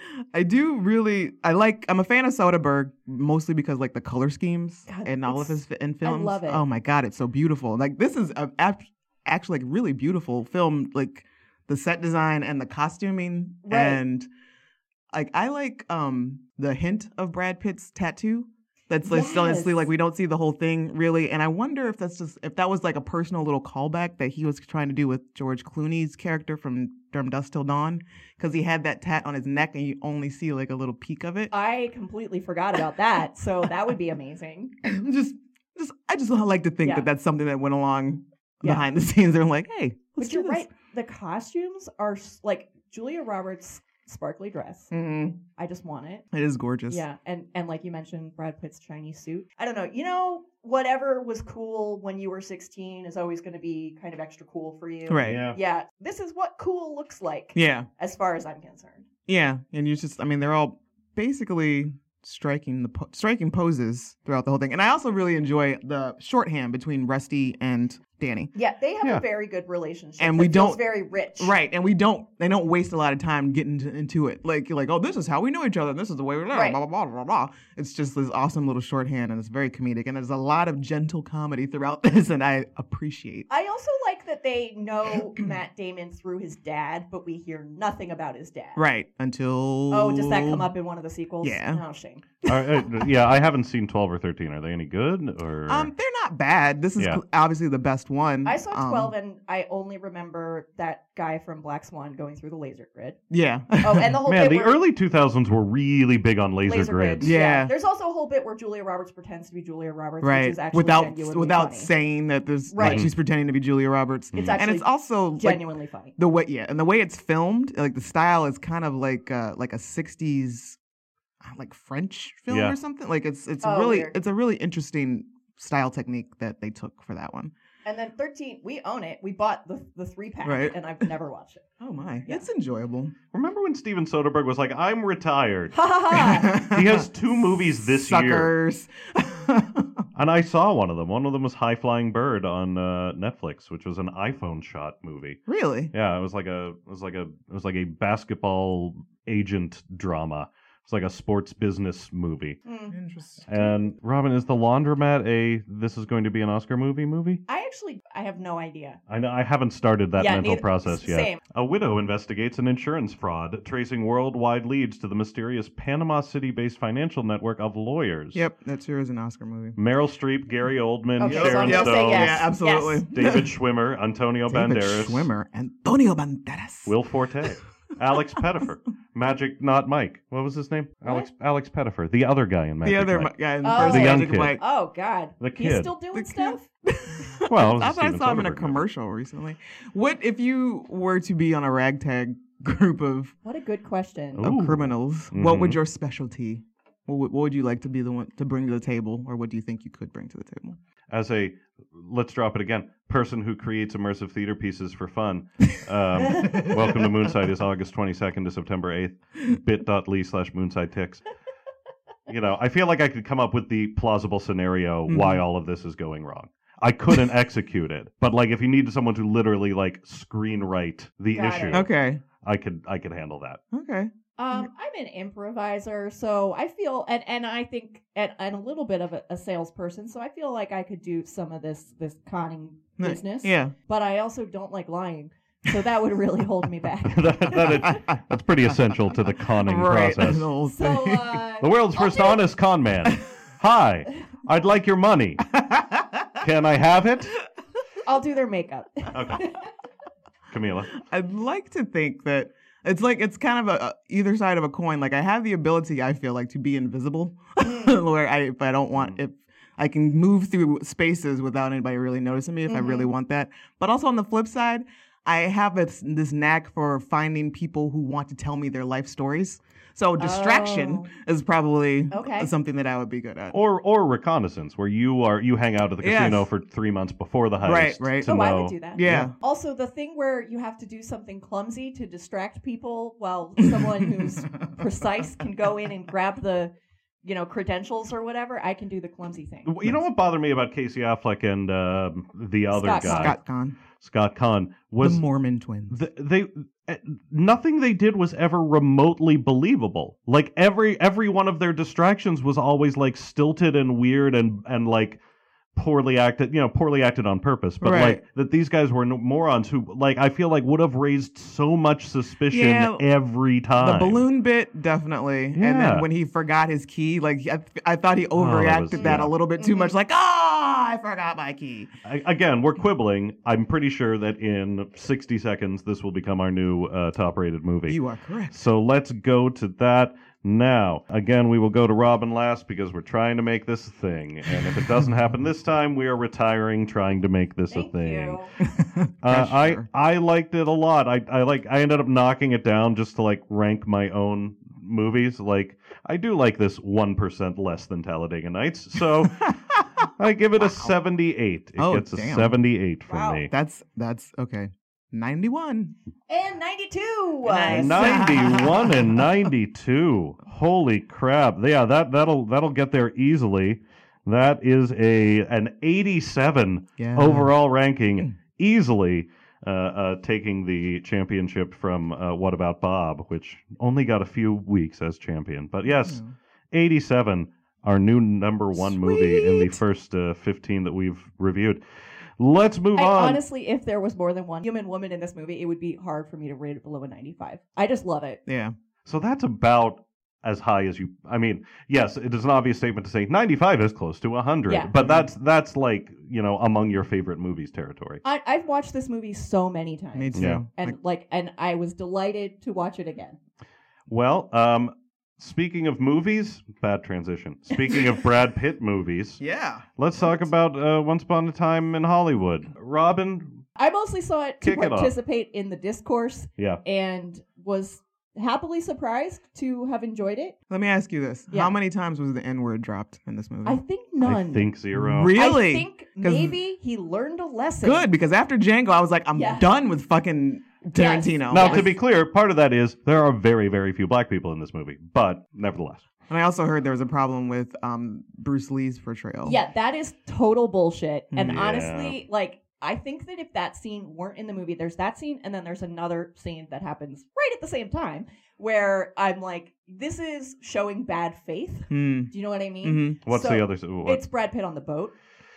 I do really. I like. I'm a fan of Soderbergh mostly because like the color schemes
God,
and all of
it's-
his fi- in films.
love it.
Oh my god, it's so beautiful. Like this is a, ap- actually like really beautiful film. Like the set design and the costuming
Right.
and like I like um the hint of Brad Pitt's tattoo. That's like still
Yes.
like we don't see the whole thing really, and I wonder if that's just if that was like a personal little callback that he was trying to do with George Clooney's character from From Dusk Till Dawn, because he had that tat on his neck and you only see like a little peek of it.
I completely forgot about that. So that would be amazing.
just, just I just like to think
Yeah.
that that's something that went along
Yeah.
behind the scenes. They're like, hey, let's
But you're
do this.
right. The costumes are s- like Julia Roberts' sparkly dress.
Mhm.
I just want it.
It is gorgeous.
Yeah, and and like you mentioned, Brad Pitt's Chinese suit. I don't know. You know, whatever was cool when you were sixteen is always going to be kind of extra cool for you.
Right.
Yeah.
Yeah. This is what cool looks like.
Yeah.
As far as I'm concerned.
Yeah. And you just, I mean, they're all basically striking the po- striking poses throughout the whole thing. And I also really enjoy the shorthand between Rusty and Danny.
Yeah, they have
Yeah.
a very good relationship.
And
that
we
feels
don't-
very rich.
Right, and we don't. They don't waste a lot of time getting into, into it. Like you're like, oh, this is how we know each other. And this is the way we know.
Right.
Blah blah blah blah blah. It's just this awesome little shorthand, and it's very comedic. And there's a lot of gentle comedy throughout this, and I appreciate.
I also like that they know Matt Damon through his dad, but we hear nothing about his dad.
Right until.
Oh, does that come up in one of the sequels?
Yeah.
Oh, shame.
Are- uh, yeah, I haven't seen twelve or thirteen. Are they any good? Or
Um, they're not bad. This is
Yeah.
cl- obviously the best one.
I saw
Um,
twelve, and I only remember that guy from Black Swan going through the laser grid.
Yeah.
Oh, and the whole
man,
bit
the
where
early two thousands were really big on laser,
laser
grids.
grid.
Yeah.
There's also a whole bit where Julia Roberts pretends to be Julia Roberts, which
right.
is actually
Without
genuinely
without
funny.
saying that there's
Right.
like she's pretending to be Julia Roberts.
It's
Mhm.
actually
And it's also like
genuinely funny.
the way yeah, and the way it's filmed, like the style is kind of like uh like a sixties uh, like French film
Yeah.
or something. Like it's it's
Oh,
really
weird.
it's a really interesting style technique that they took for that one.
And then thirteen, we own it. We bought the the three pack,
Right.
and I've never watched it.
Oh my.
Yeah.
It's enjoyable.
Remember when Steven Soderbergh was like, "I'm retired."
Ha ha ha!
He has two movies this year.
Suckers.
And I saw one of them. One of them was High Flying Bird on uh, Netflix, which was an iPhone shot movie.
Really?
Yeah, it was like a it was like a it was like a basketball agent drama. It's like a sports business movie.
Hmm.
Interesting.
And Robin, is The Laundromat a this is going to be an Oscar movie movie?
I actually, I have no idea.
I know I haven't started that
Yeah,
mental
neither-
process yet.
same.
A widow investigates an insurance fraud, tracing worldwide leads to the mysterious Panama City-based financial network of lawyers.
Yep, that's sure is an Oscar movie.
Meryl Streep, Gary Oldman,
Okay, so
Sharon
I'm gonna
Stone,
say yes.
Yeah, absolutely.
Yes.
David Schwimmer, Antonio
David
Banderas,
Schwimmer, Antonio Banderas.
Will Forte, Alex Pettifer, Magic Not Mike. What was his name?
What?
Alex Alex Pettifer, the other guy in Magic
the other
Mike.
guy in
Oh.
the first
The young
Magic
kid.
Mike.
Oh God,
The
he's
kid.
still doing
The kid.
stuff.
Well, it was a
I thought I
Steven
saw him in a
Soderbergh movie.
commercial recently. What if you were to be on a ragtag group of,
What a good question.
Ooh.
of criminals? What would
Mhm.
your specialty? What would, what would you like to be the one to bring to the table, or what do you think you could bring to the table?
As a, let's drop it again, person who creates immersive theater pieces for fun. Um, welcome to Moonside is August twenty-second to September eighth. bit.ly slash Moonside Ticks. You know, I feel like I could come up with the plausible scenario why
Mhm.
all of this is going wrong. I couldn't execute it, but like if you needed someone to literally like screenwrite the
Got it.
issue,
Okay.
I could I could handle that.
Okay.
Um, I'm an improviser, so I feel, and, and I think, and, and a little bit of a, a salesperson, so I feel like I could do some of this this conning
Nice.
business.
Yeah.
But I also don't like lying, so that would really hold me back.
that, that is, that's pretty essential to the conning
right.
process.
The whole
So,
thing.
uh,
The world's
I'll
first
do-
honest con man. Hi, I'd like your money. Can I have it?
I'll do their makeup.
Okay. Camila.
I'd like to think that it's like it's kind of a, a either side of a coin. Like I have the ability, I feel like, to be invisible, where I if I don't want if I can move through spaces without anybody really noticing me if I really
Mhm.
want that. But also on the flip side, I have this, this knack for finding people who want to tell me their life stories. So distraction
Oh.
is probably
Okay.
something that I would be good at.
Or or reconnaissance, where you are you hang out at the
Yes.
casino for three months before the heist.
Right, right.
To
Oh,
know.
I would do that.
Yeah.
Also, the thing where you have to do something clumsy to distract people while someone who's precise can go in and grab the, you know, credentials or whatever, I can do the clumsy thing.
You know what bothered me about Casey Affleck and um the other
Scott
guy?
Scott Conn.
Scott Kahn, was
the Mormon twins.
th- they eh, nothing they did was ever remotely believable. Like every every one of their distractions was always like stilted and weird and and like poorly acted, you know, poorly acted on purpose. But
Right.
like that these guys were no- morons who, like, I feel like would have raised so much suspicion
Yeah,
every time.
The balloon bit, definitely. And
Yeah.
then when he forgot his key, like I, I thought he
Oh, that
overreacted
was-
that
yeah.
a little bit too
Mhm.
much. Like, ah, I forgot my key.
I, again, we're quibbling. I'm pretty sure that in sixty seconds this will become our new uh, top-rated movie.
You are correct.
So let's go to that now. Again, we will go to Robin last because we're trying to make this a thing. And if it doesn't happen this time, we are retiring trying to make this
Thank
a thing.
you.
Uh, I
Sure.
I liked it a lot. I I like I ended up knocking it down just to like rank my own movies. Like I do like this one percent less than Talladega Nights, so I give it a seventy-eight. It
Oh,
gets a
damn.
seventy-eight from
Wow.
me.
That's that's okay. ninety-one.
And ninety-two.
Nice.
ninety-one and ninety-two. Holy crap! Yeah, that that'll that'll get there easily. That is a an eighty-seven
Yeah.
overall ranking, easily uh, uh, taking the championship from uh, What About Bob, which only got a few weeks as champion. But yes, eighty-seven, our new number one movie in the
Sweet.
first uh, fifteen that we've reviewed. Let's move
I,
on.
honestly, if there was more than one human woman in this movie, it would be hard for me to rate it below a ninety-five. I just love it.
Yeah.
So that's about as high as you. I mean, yes, it is an obvious statement to say ninety-five is close to one hundred,
Yeah.
but that's that's like, you know, among your favorite movies territory.
I, I've watched this movie so many times.
Me too.
Yeah.
And
Like,
like, and I was delighted to watch it again.
Well, um, speaking of movies, bad transition. Speaking of Brad Pitt movies,
yeah.
let's talk about uh, Once Upon a Time in Hollywood. Robin,
I mostly saw it to
Kick it off.
participate in the discourse
yeah,
and was happily surprised to have enjoyed it.
Let me ask you this:
Yeah.
How many times was the N word dropped in this movie?
I think none.
I think zero.
Really?
I think
'Cause-
maybe he learned a lesson.
Good, because after Django, I was like, I'm
Yeah.
done with fucking Tarantino.
Now,
Yes.
to be clear, part of that is there are very, very few black people in this movie, but nevertheless.
And I also heard there was a problem with um, Bruce Lee's portrayal.
Yeah, that is total bullshit. And
Yeah.
honestly, like, I think that if that scene weren't in the movie, there's that scene, and then there's another scene that happens right at the same time where I'm like, this is showing bad faith.
Hmm.
Do you know what I mean?
Mm-hmm.
What's
So,
the other? What?
It's Brad Pitt on the boat.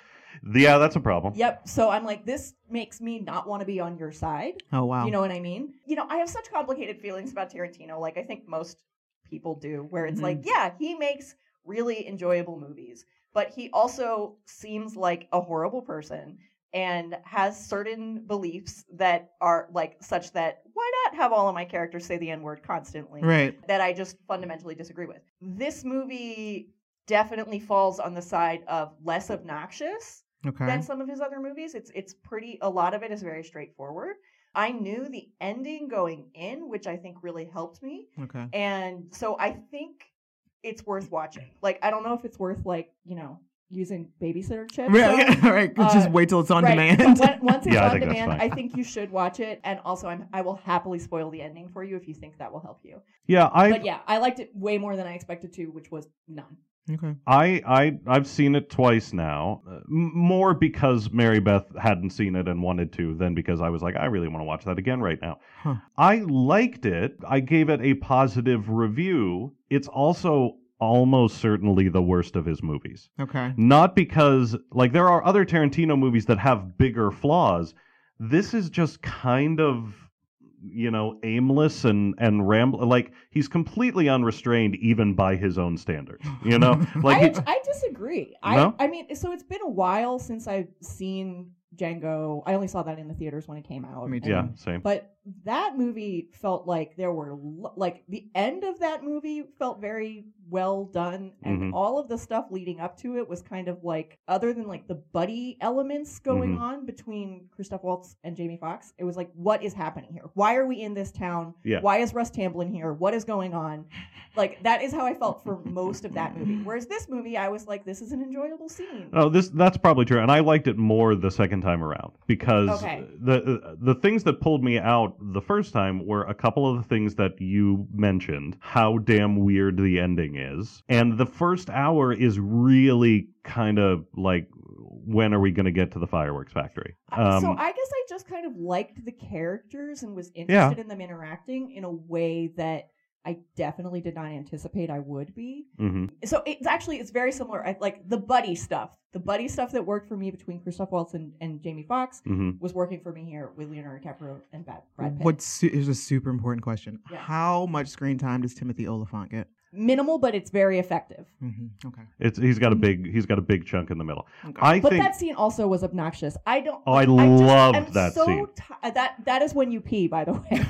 Yeah, that's a problem.
Yep. So I'm like, this makes me not want to be on your side.
Oh wow.
You know what I mean? You know, I have such complicated feelings about Tarantino. Like, I think most people do, where it's
Mhm.
like, yeah, he makes really enjoyable movies, but he also seems like a horrible person and has certain beliefs that are like such that why not have all of my characters say the N word constantly?
Right.
That I just fundamentally disagree with. This movie definitely falls on the side of less obnoxious
Okay.
than some of his other movies. It's it's pretty a lot of it is very straightforward. I knew the ending going in, which I think really helped me.
Okay.
And so I think it's worth watching. Like, I don't know if it's worth, like, you know, using babysitter chips.
Right.
so-
right.
uh,
Just wait till it's on
right.
demand.
But when- once it's
Yeah, I
on
think that's
demand,
fine.
I think you should watch it. And also, I'm, I will happily spoil the ending for you if you think that will help you.
Yeah, I
But yeah, I liked it way more than I expected to, which was none.
Okay.
I, I, I've seen it twice now. Uh, m- more because Mary Beth hadn't seen it and wanted to than because I was like, I really want to watch that again right now.
Huh.
I liked it. I gave it a positive review. It's also almost certainly the worst of his movies.
Okay.
Not because, like, there are other Tarantino movies that have bigger flaws. This is just kind of, you know, aimless and and ramble. Like, he's completely unrestrained even by his own standards. You know, like
I,
he,
I disagree.
No?
I I mean, so it's been a while since I've seen Django. I only saw that in the theaters when it came out.
Me
and-
too.
yeah, same.
But that movie felt like there were lo- like the end of that movie felt very well done, and
Mhm.
all of the stuff leading up to it was kind of like, other than like the buddy elements going
Mhm.
on between Christoph Waltz and Jamie Foxx, it was like, what is happening here? Why are we in this town?
Yeah.
Why is Russ Tamblyn here? What is going on? Like, that is how I felt for most of that movie. Whereas this movie, I was like, this is an enjoyable scene.
Oh, this that's probably true, and I liked it more the second time around because
Okay.
the the things that pulled me out the first time were a couple of the things that you mentioned, how damn weird the ending is, and the first hour is really kind of like, when are we going to get to the fireworks factory?
Uh, so
Um,
I guess I just kind of liked the characters and was interested
Yeah.
in them interacting in a way that I definitely did not anticipate I would be.
mhm.
So it's actually it's very similar. I, like the buddy stuff, the buddy stuff that worked for me between Christoph Waltz and, and Jamie Foxx
Mhm.
was working for me here with Leonardo DiCaprio and Brad Brad Pitt.
What's su- is a super important question.
Yeah.
How much screen time does Timothy Olyphant get?
Minimal, but it's very effective.
Mm-hmm. Okay.
It's he's got a big he's got a big chunk in the middle.
Okay.
I
But
think
that scene also was obnoxious. I don't.
Oh, I
just
loved
am
that
so
scene.
ti- that that is when you pee, by the way.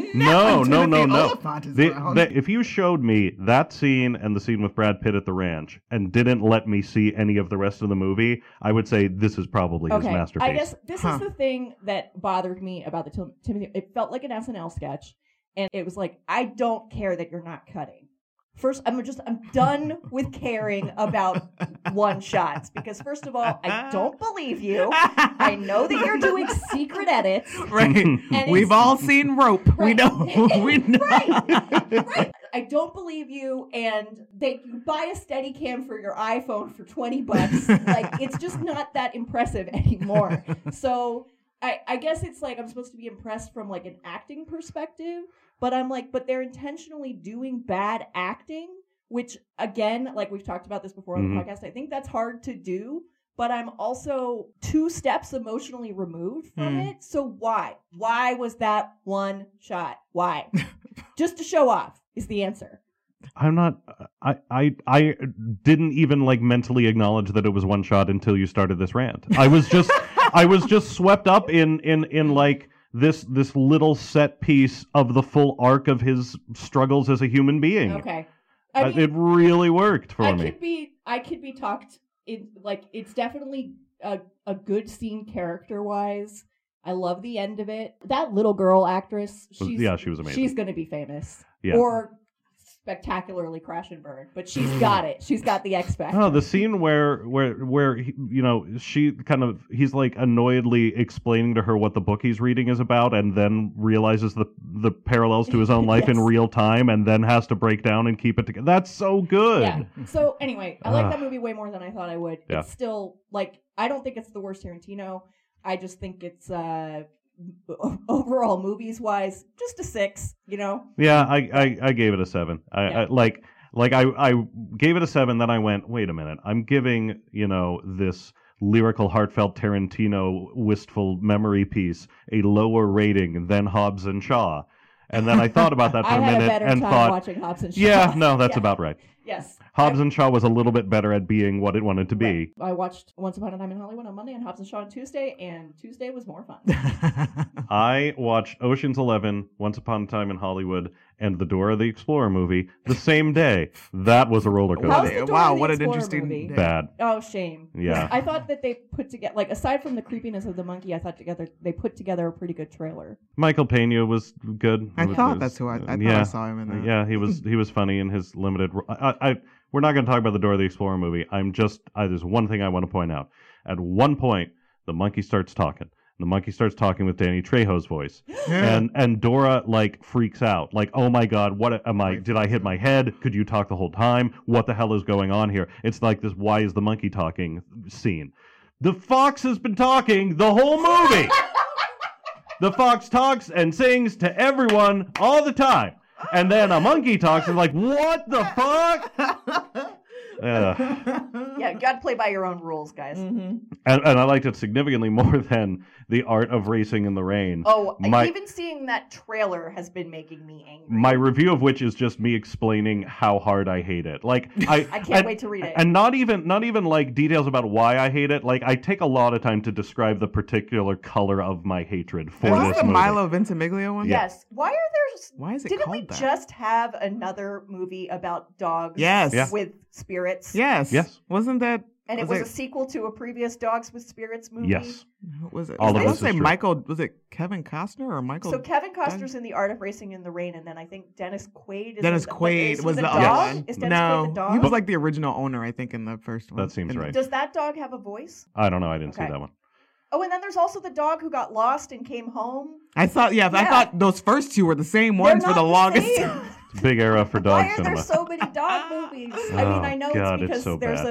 no, no, no,
Timothy
no.
Olyphant is
The-
around.
the- if you showed me that scene and the scene with Brad Pitt at the ranch and didn't let me see any of the rest of the movie, I would say this is probably his
Okay,
masterpiece.
I guess this
Huh.
is the thing that bothered me about the Tim- Timothy. It felt like an S N L sketch, and it was like, I don't care that you're not cutting. First, I'm just I'm done with caring about one shots because first of all, I don't believe you. I know that you're doing secret edits.
Right.
it's-
We've all seen Rope. We
Right.
know. we know.
Right. Right. I don't believe you, and they you buy a steady cam for your iPhone for twenty bucks. Like it's just not that impressive anymore. So I, I guess it's like I'm supposed to be impressed from like an acting perspective, but I'm like, but they're intentionally doing bad acting, which again, like we've talked about this before on
Mhm.
the podcast, I think that's hard to do. But I'm also two steps emotionally removed from
Hmm.
it. So why? Why was that one shot? Why? Just to show off is the answer.
I'm not. I, I I didn't even like mentally acknowledge that it was one shot until you started this rant. I was just I was just swept up in in in like this this little set piece of the full arc of his struggles as a human being.
Okay.
Uh,
I mean,
it really worked for
I
me.
could be I could be talked in like it's definitely a, a good scene character wise. I love the end of it. That little girl actress, she's
Yeah, she was amazing.
She's gonna be famous.
Yeah.
Or spectacularly crash and burn. But she's got it. She's got the X factor.
Oh, the scene where where where he, you know she kind of he's like annoyedly explaining to her what the book he's reading is about, and then realizes the the parallels to his own life in
Yes.
real time, and then has to break down and keep it together. That's so good.
Yeah. So anyway, I like
Ah.
that movie way more than I thought I would.
Yeah.
It's still like I don't think it's the worst Tarantino. I just think it's uh overall movies wise just a six, you know.
Yeah, I, I, I gave it a seven. I,
Yeah.
I like like I, I gave it a seven. Then I went, wait a minute. I'm giving you know this lyrical, heartfelt Tarantino wistful memory piece a lower rating than Hobbs and Shaw. And then I thought about that for
I
a
had
minute
a better
and
time
thought,
watching Hobbs and Shaw.
yeah, no, that's
Yeah.
about right.
Yes.
Hobbs
I-
and Shaw was a little bit better at being what it wanted to be.
I watched Once Upon a Time in Hollywood on Monday and Hobbs and Shaw on Tuesday, and Tuesday was more fun.
I watched Ocean's Eleven, Once Upon a Time in Hollywood, and the Dora the Explorer movie the same day. That was a roller
How's
coaster.
the Dora
wow,
the
what an
Explorer
interesting
movie?
day.
Bad.
Oh, shame.
Yeah.
I thought that they put together, like, aside from the creepiness of the monkey, I thought together they put together a pretty good trailer.
Michael Pena was good.
I
It was-
thought
it was-
that's who I, I thought
yeah.
I saw him in that.
Yeah, he was he was funny in his limited. ro- I, I we're not going to talk about the Dora the Explorer movie. I'm just I, there's one thing I want to point out. At one point, the monkey starts talking. The monkey starts talking with Danny Trejo's voice, and and Dora like freaks out, like, oh my god, what am I? Did I hit my head? Could you talk the whole time? What the hell is going on here? It's like this. Why is the monkey talking scene? The fox has been talking the whole movie. The fox talks and sings to everyone all the time. And then a monkey talks and like, what the fuck? Ugh.
Yeah, you got to play by your own rules, guys.
Mm-hmm.
And, and I liked it significantly more than The Art of Racing in the Rain.
Oh,
My-
even seeing that trailer has been making me angry.
My review of which is just me explaining how hard I hate it. Like I,
I can't
and-
wait to read it.
And not even not even like details about why I hate it. Like I take a lot of time to describe the particular color of my hatred for
Is
this
this the
movie.
Milo Ventimiglia one?
Yeah.
Yes. Why are there? s-
Why is it
Didn't
called
we
that?
just have another movie about dogs?
Yes. Yeah.
With spirits.
Yes.
Yes.
Wasn't that?
And it
Was
was
it-
a sequel to a previous Dogs with Spirits movie.
Yes.
What was it?
All
I
of
want
this
to say
is true.
Michael. Was it Kevin Costner or Michael?
So Kevin Costner's in The Art of Racing in the Rain, and then I think Dennis Quaid is
Dennis
in the,
Quaid
is
was
the,
the
dog.
other one.
Is Dennis
no,
Quaid the dog?
he was like the original owner, I think, in the first one.
That seems
In the-
right.
Does that dog have a voice?
I don't know. I didn't
Okay.
see that one.
Oh, and then there's also the dog who got lost and came home.
I thought, yeah, I
Yeah.
thought those first two were the same
They're
ones for
not
the longest
same.
time.
It's a big era for dog
Why are
cinema.
there so many dog movies? I
Oh,
mean, I know
God,
it's
it's
because
so
there's
bad.
a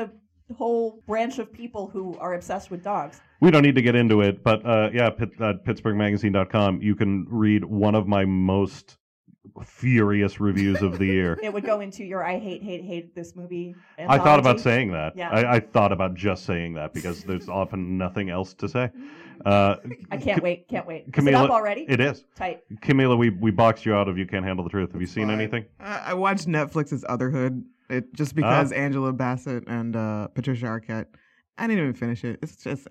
whole branch of people who are obsessed with dogs.
We don't need to get into it, but uh, yeah, Pitt, uh, Pittsburgh Magazine dot com, you can read one of my most furious reviews of the year.
It would go into your I hate, hate, hate this movie.
I thought about
anthology.
saying that.
Yeah.
I, I thought about just saying that because there's often nothing else to say. Uh,
I can't wait, can't wait. Is it
Camila,
up already?
It is.
Tight.
Camila, we, we boxed you out of You Can't Handle the Truth. Have you seen
Fine.
anything?
I, I watched Netflix's Otherhood it, just because Angela Bassett and uh, Patricia Arquette. I didn't even finish it. It's just,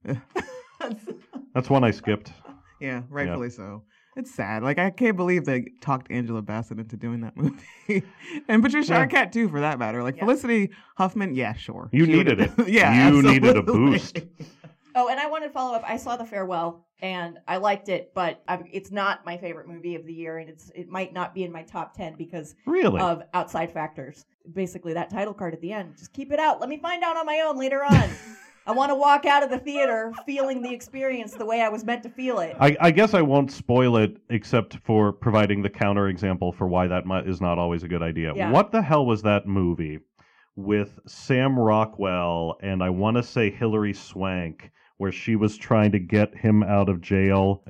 That's one I skipped.
yeah, rightfully so. It's sad. Like I can't believe they talked Angela Bassett into doing that movie, and Patricia
Yeah.
Arquette too, for that matter. Like
Yeah.
Felicity Huffman, yeah, sure.
You
She
needed
would've-
it.
yeah,
You needed a
absolutely.
boost.
Oh, and I wanted to follow up. I saw The Farewell, and I liked it, but I, it's not my favorite movie of the year, and it's it might not be in my top ten because
Really?
of outside factors. Basically, that title card at the end. Just keep it out. Let me find out on my own later on. I want to walk out of the theater feeling the experience the way I was meant to feel it.
I, I guess I won't spoil it except for providing the counterexample for why that mu- is not always a good idea.
Yeah.
What the hell was that movie with Sam Rockwell and I want to say Hilary Swank where she was trying to get him out of jail?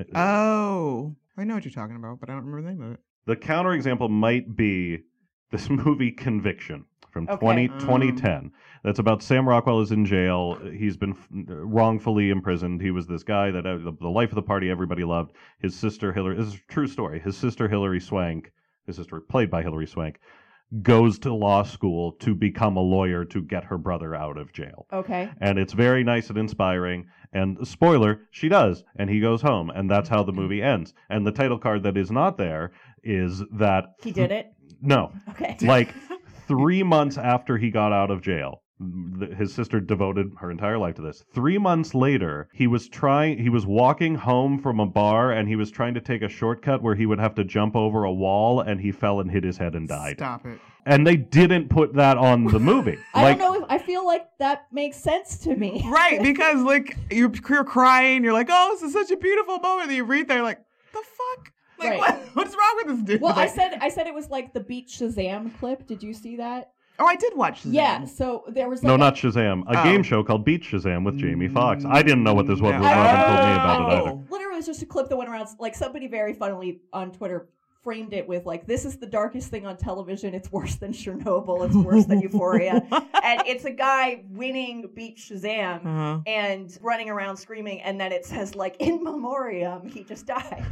Oh, I know what you're talking about, but I don't remember the name of it.
The counterexample might be this movie Conviction from
Okay.
twenty,
Um.
twenty ten. That's about Sam Rockwell is in jail. He's been f- wrongfully imprisoned. He was this guy that uh, the, the life of the party everybody loved. His sister Hillary, this is a true story. His sister Hillary Swank, his sister played by Hillary Swank, goes to law school to become a lawyer to get her brother out of jail.
Okay.
And it's very nice and inspiring. And spoiler, she does. And he goes home. And that's how the movie ends. And the title card that is not there is that.
He did it?
No.
Okay.
Like three months after he got out of jail, th- his sister devoted her entire life to this. Three months later, he was trying, he was walking home from a bar and he was trying to take a shortcut where he would have to jump over a wall and he fell and hit his head and died.
Stop it.
And they didn't put that on the movie.
I
like,
don't know if I feel like that makes sense to me.
Right, because like you're, you're crying, you're like, oh, this is such a beautiful moment. And you read there, like, the fuck? Like,
Right.
what, what's wrong with this dude?
Well, I
Like-
said I said it was like the Beat Shazam clip. Did you see that?
oh, I did watch Shazam.
Yeah. So there was like
No,
a-
not Shazam. A
Oh.
game show called Beat Shazam with Jamie Foxx. I didn't know what this was.
No.
when Robin told me about it
Oh.
either.
Literally, it's just a clip that went around. Like somebody very funnily on Twitter framed it with like, "This is the darkest thing on television. It's worse than Chernobyl. It's worse than Euphoria." And it's a guy winning Beat Shazam
Uh-huh.
and running around screaming, and then it says like, "In memoriam, he just died."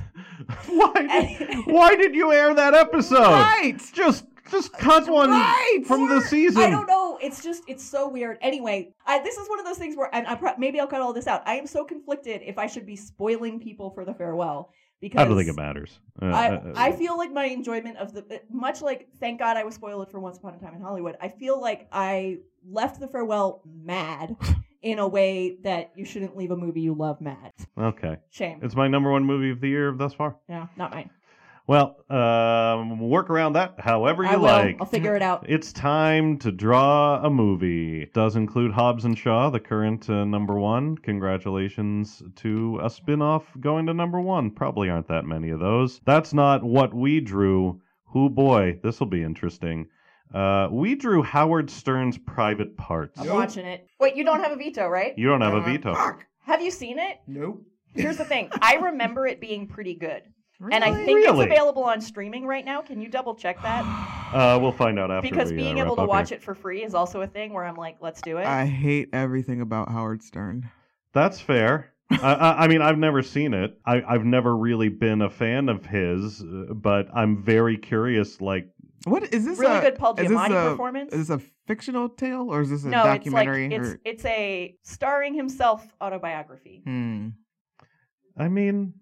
Why did, why did you air that episode?
Right.
Just just cut one
Right.
from the season.
I don't know. It's just, it's so weird. Anyway, I, this is one of those things where, and I pro- maybe I'll cut all this out. I am so conflicted if I should be spoiling people for The Farewell. Because
I don't think it matters. Uh,
I,
uh,
I feel like my enjoyment of the, much like, thank God I was spoiled for Once Upon a Time in Hollywood, I feel like I left The Farewell mad in a way that you shouldn't leave a movie you love mad.
okay.
Shame.
It's my number one movie of the year thus far.
Yeah, not mine.
Well, um, work around that however you
I will.
like.
I'll figure it out.
It's time to draw a movie. It does include Hobbs and Shaw, the current uh, number one. Congratulations to a spin-off going to number one. Probably aren't that many of those. That's not what we drew. Who boy, this will be interesting. Uh, we drew Howard Stern's Private Parts.
I'm watching it. Wait, you don't have a veto, right?
You don't have a
Uh,
veto.
fuck.
Have you seen it?
Nope.
Here's the thing. I remember it being pretty good. And I
Really?
think
Really?
it's available on streaming right now. Can you double check that?
Uh, we'll find out after.
Because
we,
being
uh,
able
wrap
to
up
watch
here.
it for free is also a thing where I'm like, let's do it.
I hate everything about Howard Stern.
That's fair. I, I, I mean, I've never seen it. I, I've never really been a fan of his, uh, but I'm very curious. Like,
What is this?
Really
a,
good Paul
is this
Giamatti
a-
performance.
Is this a fictional tale or is this a
no, it's like
documentary?
it's
or-
it's a starring himself autobiography.
Hmm.
I mean,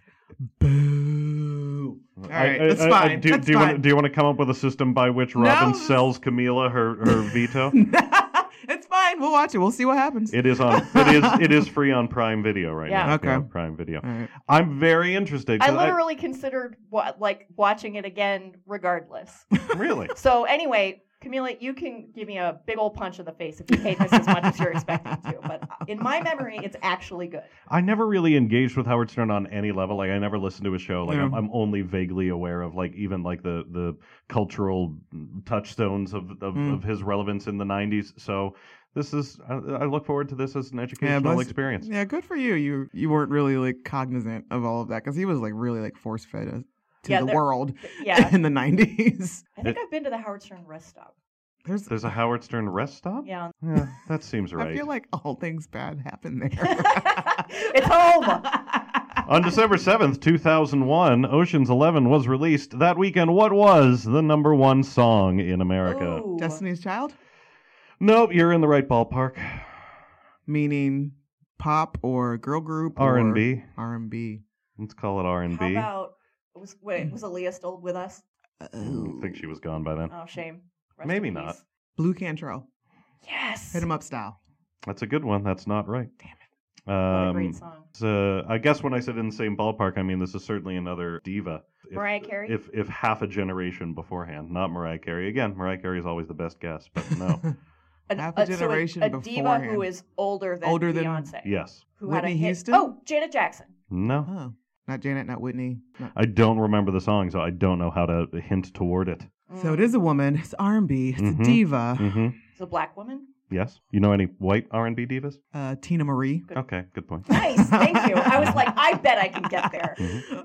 Boo. All
I-
right,
I-
that's
I- I-
fine.
do,
that's
do you
fine.
want do you want to come up with a system by which Robin
No.
sells Camila her, her veto?
It's fine. We'll watch it. We'll see what happens.
It is on. It is. It is free on Prime Video right
Yeah.
now. It's
Okay.
on Prime Video.
All right.
I'm very interested.
I
'cause
literally considered what like watching it again regardless.
really.
So anyway, Camila, you can give me a big old punch in the face if you hate this as much as you're expecting to. But in my memory, it's actually good.
I never really engaged with Howard Stern on any level. Like I never listened to his show. Like
Yeah.
I'm, I'm only vaguely aware of like even like the the cultural touchstones of of,
Mm.
of his relevance in the nineties. So This is. I, I look forward to this as an educational
but-
experience.
Yeah, good for you. You you weren't really like cognizant of all of that because he was like really like force fed to
Yeah,
the
there-
world
Yeah.
in the nineties.
I think
It-
I've been to the Howard Stern rest stop.
There's,
There's a Howard Stern rest stop.
Yeah.
Yeah, that seems right.
I feel like all things bad happen there.
It's home.
On December seventh, two thousand one, Ocean's Eleven was released. That weekend, what was the number one song in America?
Ooh.
Destiny's Child,
Nope, you're in the right ballpark.
meaning pop or girl group
R and
or
B.
R and B.
Let's call it R and
How
B.
about was wait was Aaliyah still with us?
I think she was gone by then.
Oh, shame. Rest
Maybe
in
not.
peace.
Blue Cantrell,
Yes.
hit 'em up style.
That's a good one. That's not right.
Damn
it.
What a
Um,
great song.
it's, uh, I guess when I said in the same ballpark, I mean this is certainly another diva. If,
Mariah Carey?
If if half a generation beforehand, not Mariah Carey. Again, Mariah Carey is always the best guess, but no.
An-
half a
uh, so
generation
a, diva
beforehand.
who is older than
Older than-
Beyonce.
Yes.
Who had a
Whitney
hit.
Houston?
Oh, Janet Jackson.
No.
Oh, not Janet, not Whitney. not-
I don't remember the song, so I don't know how to hint toward it.
So it is a woman. It's R and B. It's
Mhm.
a diva.
Mm-hmm.
It's a black woman.
Yes. You know any white R and B divas?
Uh, Tina Marie.
Good.
Okay, good point.
Nice, thank you. I was like, I bet I can get there.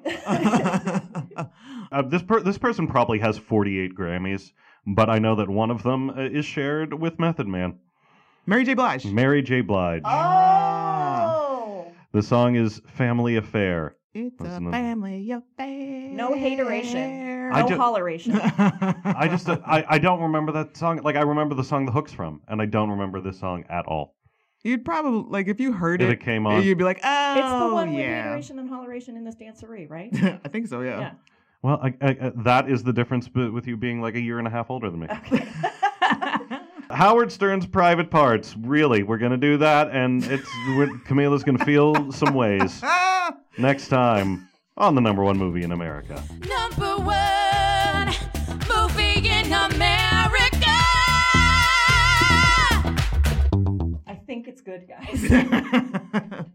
Uh, this per- this person probably has forty-eight Grammys, but I know that one of them uh, is shared with Method Man,
Mary J. Blige.
Mary J. Blige.
Oh.
The song is "Family Affair."
It's a
Listen to-
family affair.
No hateration.
I
No
ju-
holleration.
I just uh, I, I don't remember that song. Like I remember the song "The Hook's" from, and I don't remember this song at all.
You'd probably like if you heard
If
it,
it came on,
you'd be like, oh,
It's the one with
yeah.
hateration and holleration in this dancery, right?
I think so. Yeah.
Yeah.
well, I, I, I- that is the difference b- with you being like a year and a half older than me.
Okay.
Howard Stern's Private Parts. Really, we're gonna do that, and it's we're, Camila's gonna feel some ways
Ah!
next time on the number one movie in America.
Number one movie in America.
I think it's good, guys.